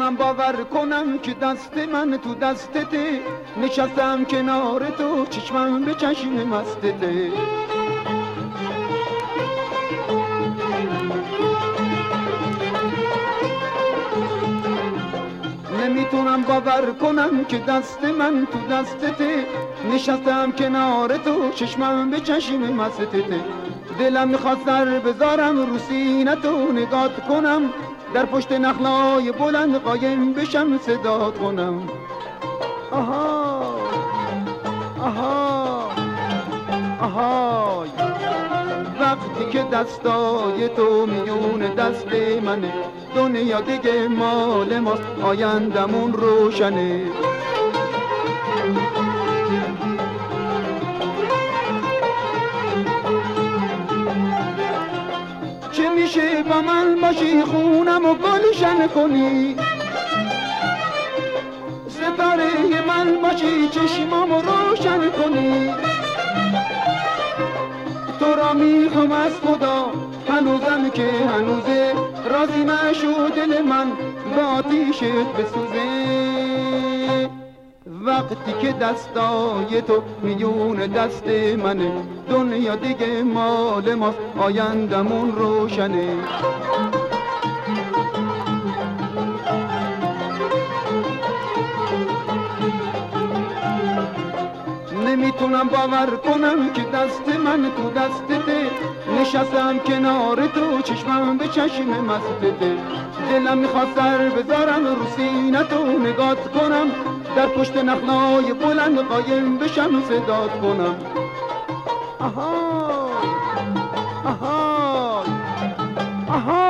نمیتونم باور کنم که دست من تو دستته، نشستم کنار تو چشمم به چشم مستته. نمیتونم باور کنم که دست من تو دستته، نشستم کنار تو چشمم به چشم مستته. دلم میخواد سر بذارم رو سینه تو نگات کنم، در پشت نخلای بلند قایم بشم صدات کنم. آها آها آهای، وقتی که دستای تو میون دست منه، دنیا دیگه مال ماست، آیندمون روشنه. چه میشه با من باشی خونم و گلشن کنی، ستاره من باشی چشمامو روشن کنی. تو را میخوام از خدا هنوزم که هنوزه، راضی مشو دل من به آتیشت بسوزه. وقتی که دستای تو میون دست منه، دنیا دیگه مال ماست، آیندمون روشنه. نمیتونم باور کنم که دست من تو دستته، نشستم کنار تو چشمم به چشم مستته. دلم میخواد سر بذارم رو سینه تو نگات کنم، در پشت نخلای بلند قایم بشم صدات کنم. آها آها آها